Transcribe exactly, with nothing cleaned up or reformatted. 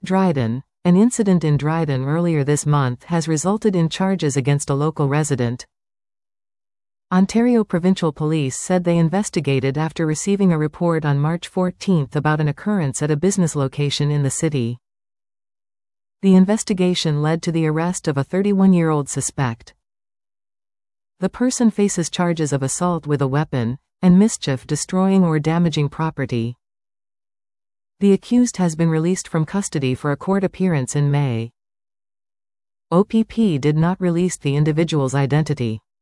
Dryden. An incident in Dryden earlier this month has resulted in charges against a local resident. Ontario Provincial Police said they investigated after receiving a report on March fourteenth about an occurrence at a business location in the city. The investigation led to the arrest of a thirty-one-year-old suspect. The person faces charges of assault with a weapon, and mischief destroying or damaging property. The accused has been released from custody for a court appearance in May. O P P did not release the individual's identity.